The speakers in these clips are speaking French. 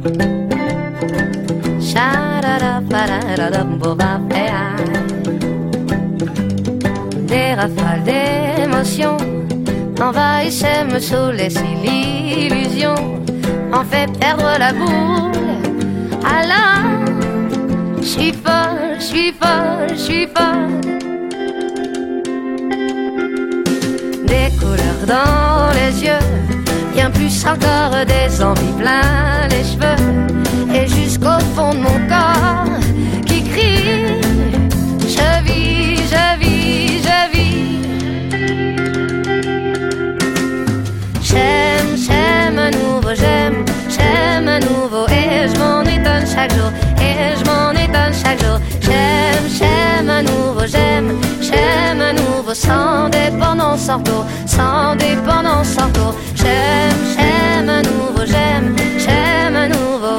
Des rafales d'émotions m'envahissaient, me saoulaient si l'illusion m'en fait perdre la boule. Alors, je suis folle, je suis folle, je suis folle. Des couleurs dans les yeux, bien plus encore des envies plein les cheveux, et jusqu'au fond de mon corps qui crie: je vis, je vis, je vis. J'aime, j'aime à nouveau, j'aime à nouveau, et je m'en étonne chaque jour, et je m'en étonne chaque jour. J'aime, j'aime à nouveau, j'aime à nouveau, sans dépendance, sans retour, sans dépendance, sans retour. J'aime, j'aime à nouveau, j'aime à nouveau.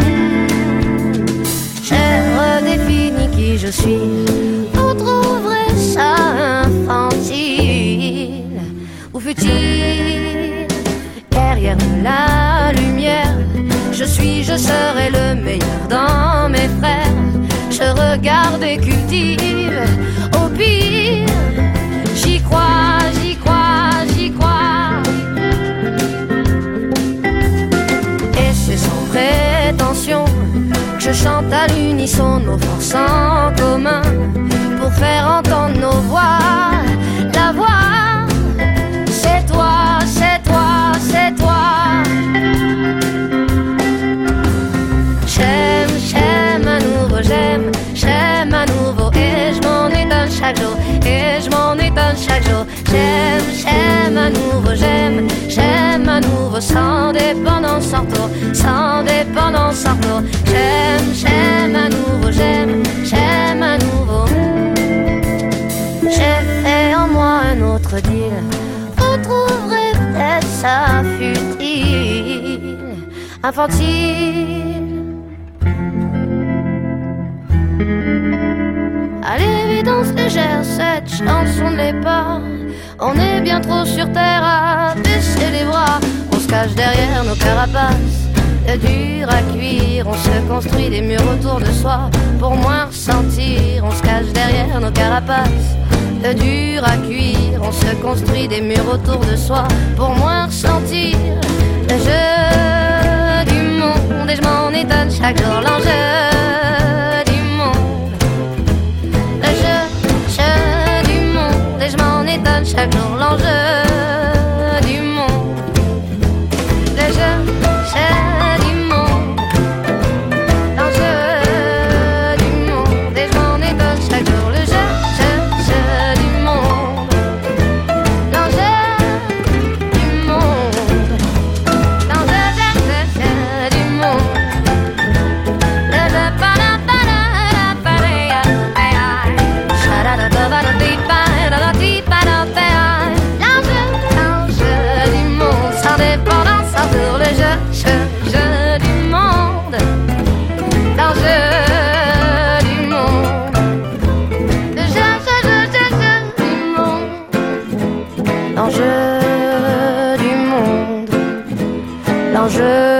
J'ai redéfini qui je suis. Vous trouverez ça infantile ou futile. Derrière la lumière, je suis, je serai le meilleur dans mes frères. Je regarde et cultive. Au pire, j'y crois, j'y crois, j'y crois. Et c'est sans prétention que je chante à l'unisson nos forces en commun pour faire entendre nos voix. La voix, c'est toi, c'est toi, c'est toi. J'aime, j'aime à nouveau, j'aime à nouveau, et je m'en étonne chaque jour, et je m'en étonne chaque jour. J'aime, j'aime à nouveau, j'aime à nouveau, sans dépendance, sans retour, sans dépendance, sans retour. J'aime, j'aime à nouveau, j'aime à nouveau. J'ai fait en moi un autre deal, vous trouverez peut-être ça futile, infantile. Allez, évidence légère, cette chanson ne l'est pas. On est bien trop sur terre à baisser les bras. On se cache derrière nos carapaces, dur à cuire. On se construit des murs autour de soi pour moins ressentir. On se cache derrière nos carapaces, dur à cuire. On se construit des murs autour de soi pour moins ressentir. Le jeu du monde, et je m'en étonne chaque jour. L'enjeu du monde, le jeu du monde, et je m'en étonne chaque jour. L'enjeu du monde, le jeu du monde, l'enjeu du monde, et je m'en étonne chaque jour. Le jeu du monde, l'enjeu du monde, l'enjeu du monde. L'enjeu du monde, l'enjeu